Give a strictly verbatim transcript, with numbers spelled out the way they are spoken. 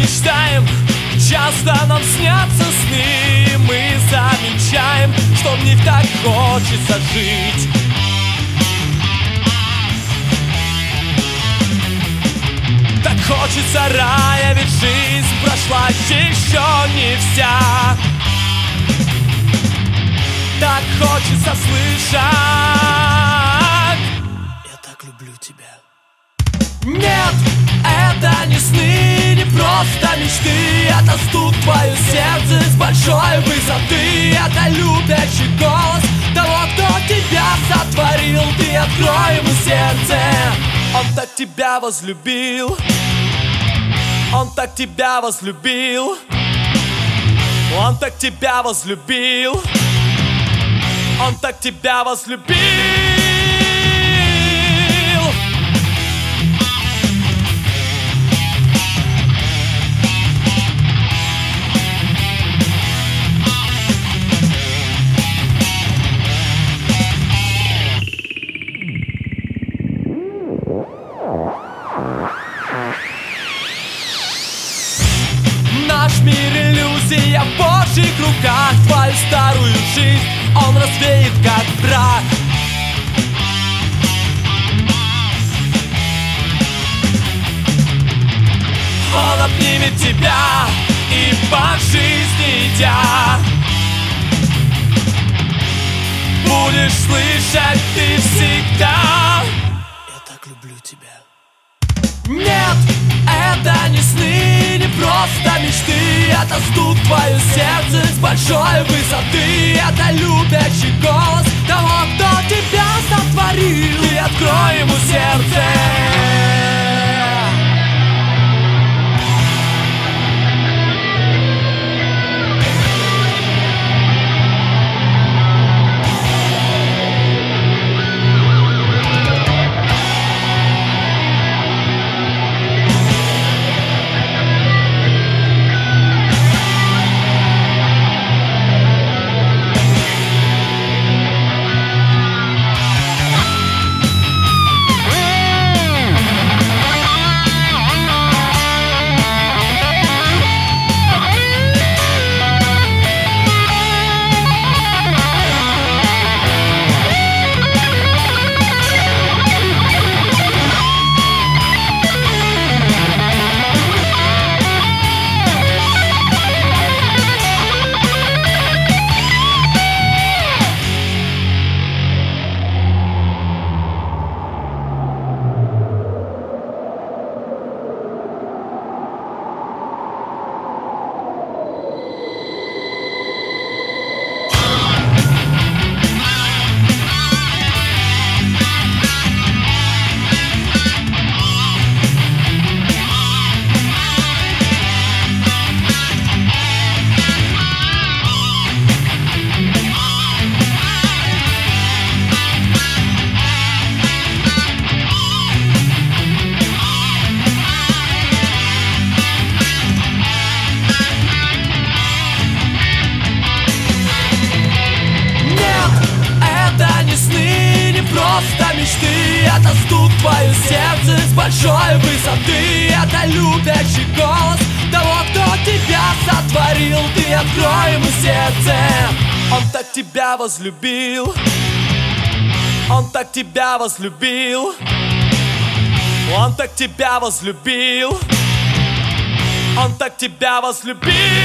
мечтаем, часто нам снятся сны. Мы замечаем, что в них так хочется жить. Так хочется рая, ведь жизнь прошла еще не вся. Так хочется слышать: я так люблю тебя. Нет, это не сны, не просто мечты. Это стук в твое сердце с большой высоты. Это любящий голос того, кто тебя сотворил. Ты открой ему сердце. Он так тебя возлюбил. Он так тебя возлюбил. Он так тебя возлюбил. Он так тебя возлюбил. Наш мир иллюзия в Божьих руках. Твою старую жизнь он развеет как прах. Он обнимет тебя и по жизни идя будешь слышать ты всегда: я так люблю тебя. Нет, это не сны, не просто мечты. Это стук в твое сердце с большой высоты. Это любящий голос того, кто тебя сотворил. Ты открой ему сердце. Просто мечты, это стук в твое сердце с большой высоты. Это любящий голос того, кто тебя сотворил. Ты открой ему сердце. Он так тебя возлюбил. Он так тебя возлюбил. Он так тебя возлюбил. Он так тебя возлюбил.